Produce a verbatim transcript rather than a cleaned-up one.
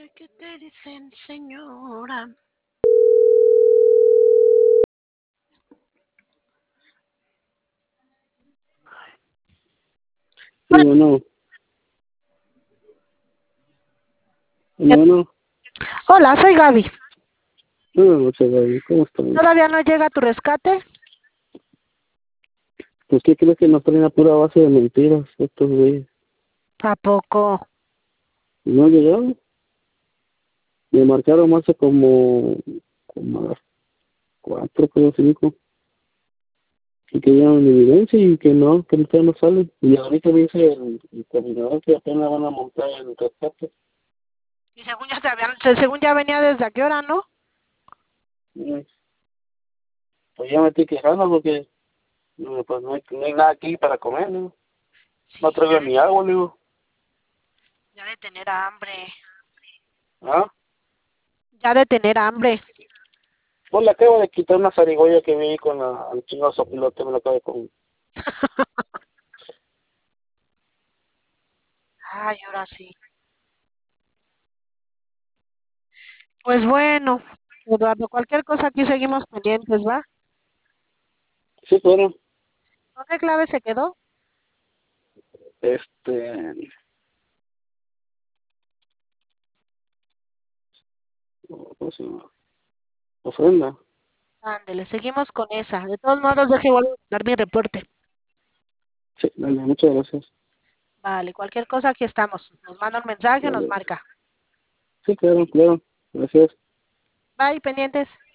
¿Qué te dicen, señora? Sí, bueno. Bueno, bueno. Hola, soy Gaby. Buenas noches, Gaby. ¿Cómo estamos? ¿Todavía no llega tu rescate? Pues, ¿qué crees que nos traen a pura base de mentiras estos güeyes? ¿A poco? ¿No han llegado? Me marcaron hace como, como a las cuatro, creo, cinco. Y que llevan evidencia y que no, que ahorita no salen. Y ahorita me dice el, el coordinador que apenas van a montar el rescate. Y según ya, te habían, se- según ya venía desde a qué hora, ¿no? Y, Pues ya me estoy quejando porque no, pues no hay, no hay nada aquí para comer, ¿no? Sí, No ya traigo de, ni agua, le digo. ya de tener hambre. ¿Ah? Ya de tener hambre. Pues le acabo de quitar una zarigüeya que vi ahí con la, el chingo sopilote, me lo acabo de comer. Ay, ahora sí. Pues bueno, Eduardo, cualquier cosa aquí seguimos pendientes, ¿va? Sí, fueron. ¿Con qué clave se quedó? Este, ¿cómo se llama? Ofrenda. Ándele, seguimos con esa. De todos modos, deje volver a dar mi reporte. Sí, dale, muchas gracias. Vale, cualquier cosa aquí estamos. Nos manda un mensaje, nos Dale. marca. Sí, claro, claro. Gracias. Bye, pendientes.